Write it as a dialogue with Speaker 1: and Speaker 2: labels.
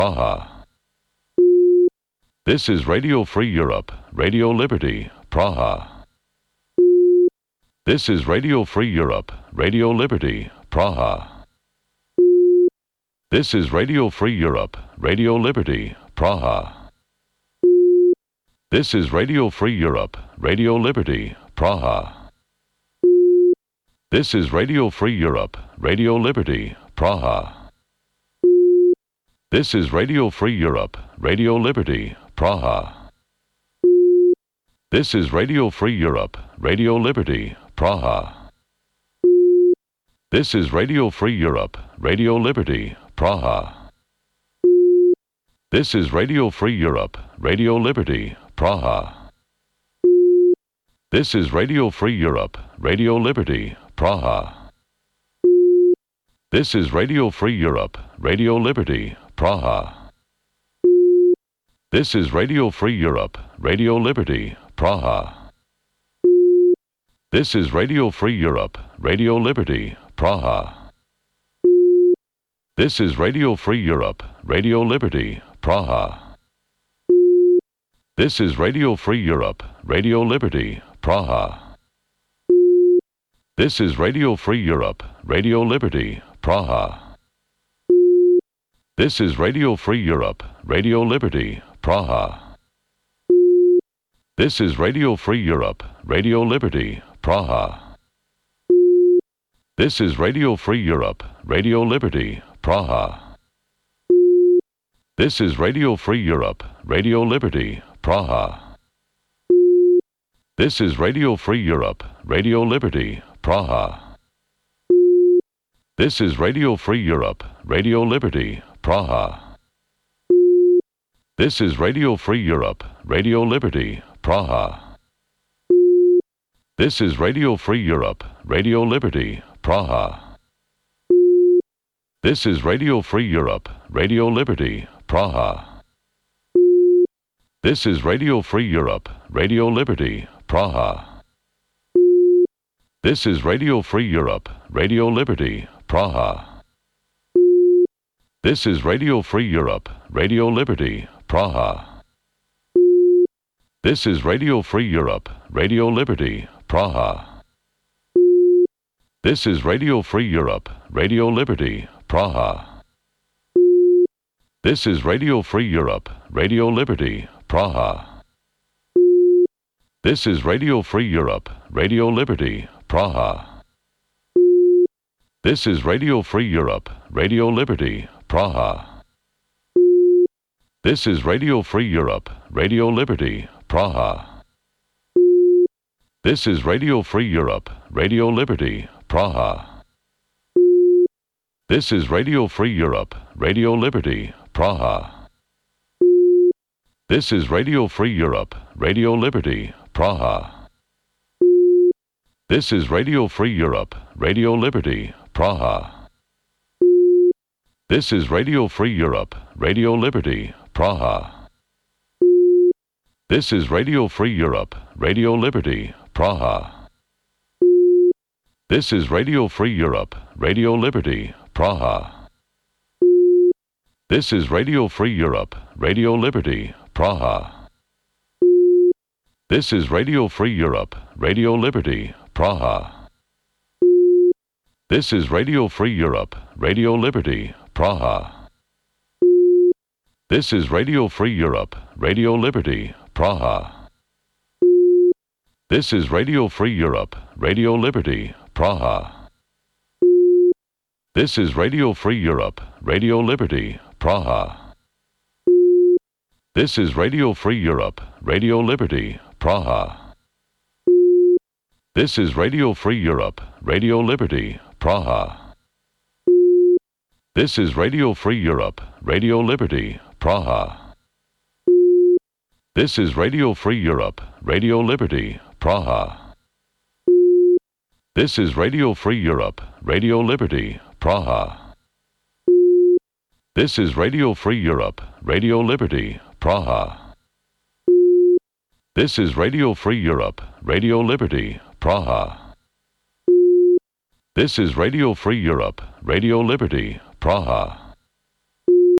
Speaker 1: Praha. This is Radio Free Europe, Radio Liberty, Praha. This is Radio Free Europe, Radio Liberty, Praha. This is Radio Free Europe, Radio Liberty, Praha. This is Radio Free Europe, Radio Liberty, Praha. This is Radio Free Europe, Radio Liberty, Praha. This is Radio Free Europe, Radio Liberty, Praha. This is Radio Free Europe, Radio Liberty, Praha. This is Radio Free Europe, Radio Liberty, Praha. This is Radio Free Europe, Radio Liberty, Praha. This is Radio Free Europe, Radio Liberty, Praha. This is Radio Free Europe, Radio Liberty, Praha. This is Radio Free Europe, Radio Liberty, Praha. This is Radio Free Europe, Radio Liberty, Praha. This is Radio Free Europe, Radio Liberty, Praha. This is Radio Free Europe, Radio Liberty, Praha. This is Radio Free Europe, Radio Liberty, Praha. This is Radio Free Europe, Radio Liberty, Praha. This is Radio Free Europe, Radio Liberty, Praha. This is Radio Free Europe, Radio Liberty, Praha. This is Radio Free Europe, Radio Liberty, Praha. This is Radio Free Europe, Radio Liberty, Praha. This is Radio Free Europe, Radio Liberty, Praha. This is Radio Free Europe, Radio Liberty, Praha. This is Radio Free Europe, Radio Liberty, Praha. This is Radio Free Europe, Radio Liberty, Praha. This is Radio Free Europe, Radio Liberty, Praha. This is Radio Free Europe, Radio Liberty, Praha. This is Radio Free Europe, Radio Liberty, Praha. This is Radio Free Europe, Radio Liberty, Praha. This is Radio Free Europe, Radio Liberty, Praha. This is Radio Free Europe, Radio Liberty, Praha. This is Radio Free Europe, Radio Liberty, Praha. This is Radio Free Europe, Radio Liberty, Praha. This is Radio Free Europe, Radio Liberty, Praha. This is Radio Free Europe, Radio Liberty, Praha. This is Radio Free Europe, Radio Liberty, Praha. This is Radio Free Europe, Radio Liberty, Praha. This is Radio Free Europe, Radio Liberty, Praha. This is Radio Free Europe, Radio Liberty, Praha. This is Radio Free Europe, Radio Liberty, Praha. This is Radio Free Europe, Radio Liberty, Praha. This is Radio Free Europe, Radio Liberty, Praha. This is Radio Free Europe, Radio Liberty, Praha. This is Radio Free Europe, Radio Liberty, Praha. This is Radio Free Europe, Radio Liberty, Praha. This is Radio Free Europe, Radio Liberty, Praha. This is Radio Free Europe, Radio Liberty, Praha. This is Radio Free Europe, Radio Liberty, Praha. This is Radio Free Europe, Radio Liberty, Praha. This is Radio Free Europe, Radio Liberty, Praha. This is Radio Free Europe, Radio Liberty, Praha. This is Radio Free Europe, Radio Liberty, Praha. This is Radio Free Europe, Radio Liberty, Praha. This is Radio Free Europe, Radio Liberty, Praha. This is Radio Free Europe, Radio Liberty, Praha.